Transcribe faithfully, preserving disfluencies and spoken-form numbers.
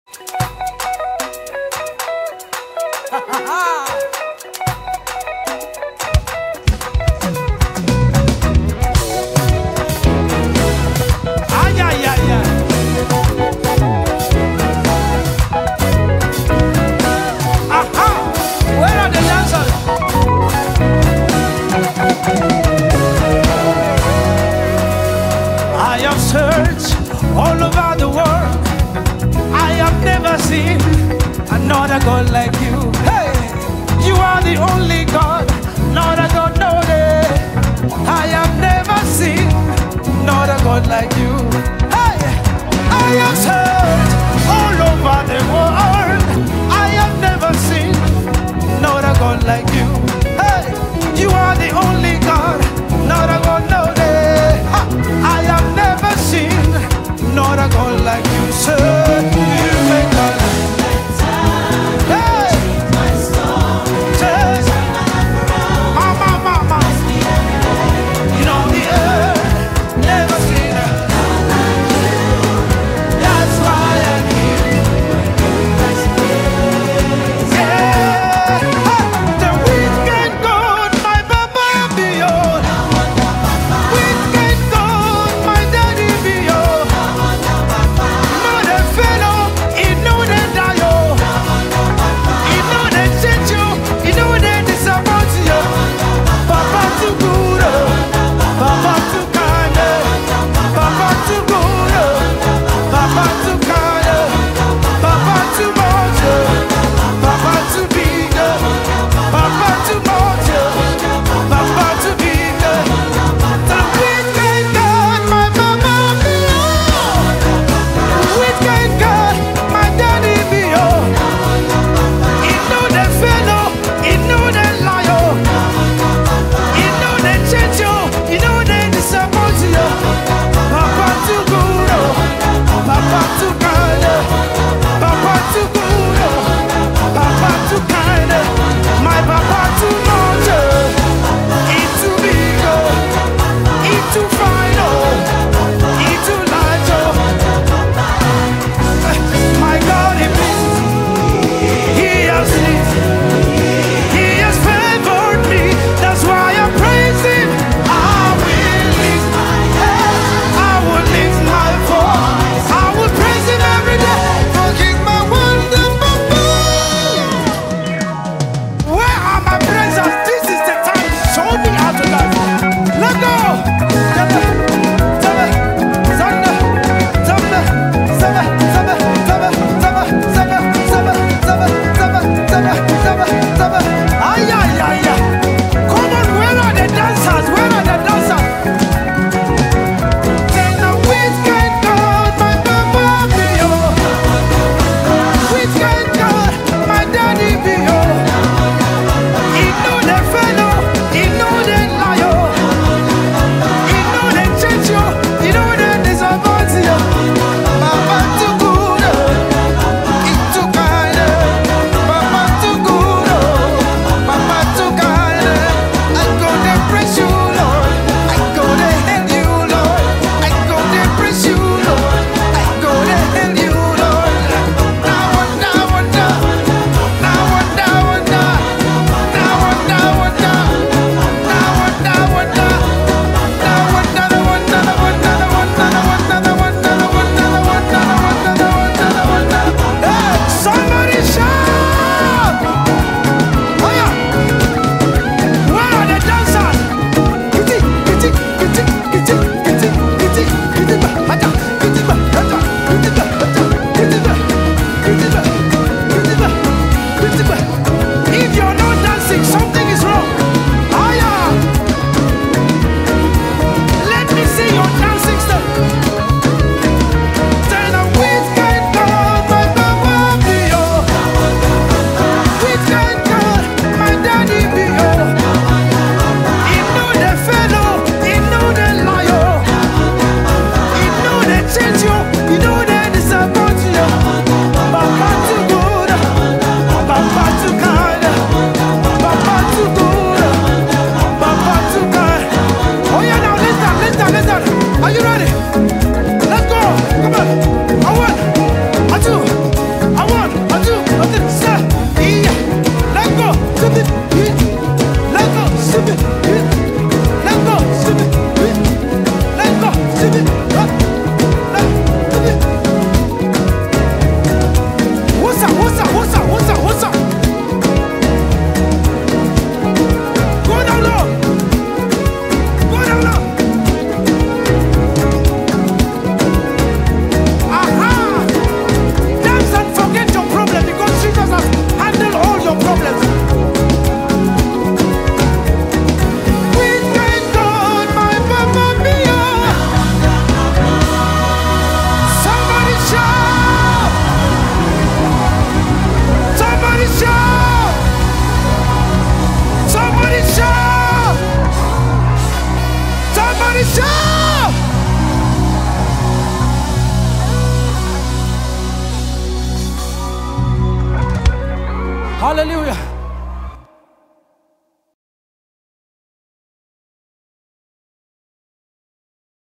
Ay, ay, ay, ay. Aha! Where are the dancers? I have searched all over the world. I have never seen another God like you. Hey, you are the only God, not a God, no day. I have never seen another God like you. Hey, I have searched all over the world. I have never seen another God like you. Hey, you are the only God, not a God, no day. Ha, I have never seen another God like you, sir. You make a hey, say, mama, mama, you know the earth never seen a. That's Hallelujah.